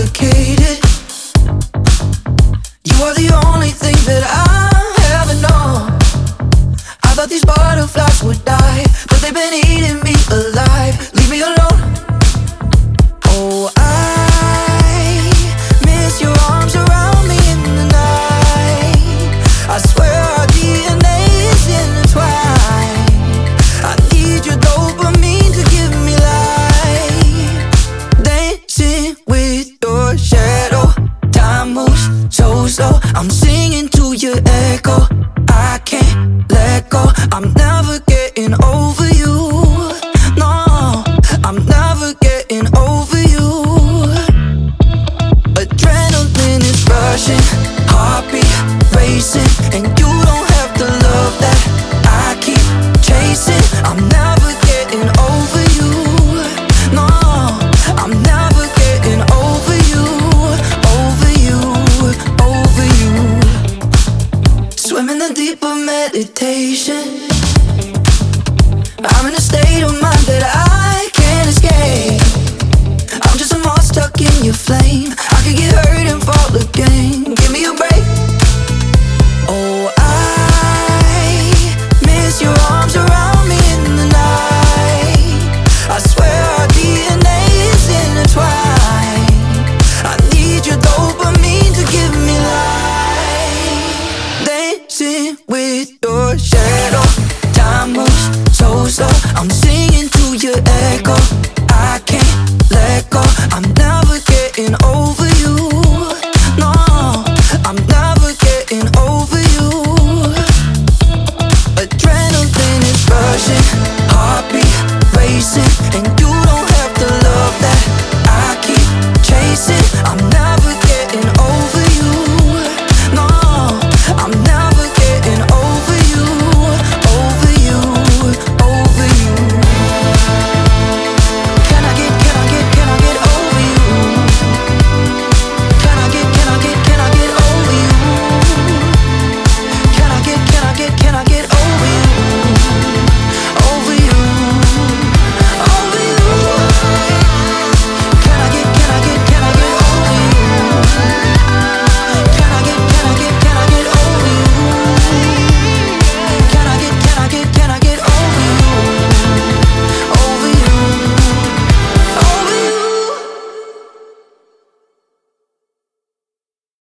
complicated. You are the only thing that I ever know. I thought these butterflies would die, but they've been eating me alive. Leave me alone. Oh, I miss your arms around me in the night. I swear our DNA is intertwined. I need your dopamine to give me life. Dancing with your shadow. Time moves so slow. I'm singing to your echo. I can't let go. I'm never getting over you. No, I'm never getting over you. Adrenaline is rushing, heartbeat racing, and you don't have the love that I keep chasing. I'm never getting over you. No, I'm never getting over you, over you, over you. Swim in the deep of meditation. I'm in a state of mind that I can't escape. I'm just a moth stuck in your flame. I could get hurt and fall again. Give me a break. Oh, I miss your arms around me in the night. I swear our DNA is intertwined. I need your dopamine to give me life. Dancing with your shadow. Time moves so slow. I'm singing to your echo.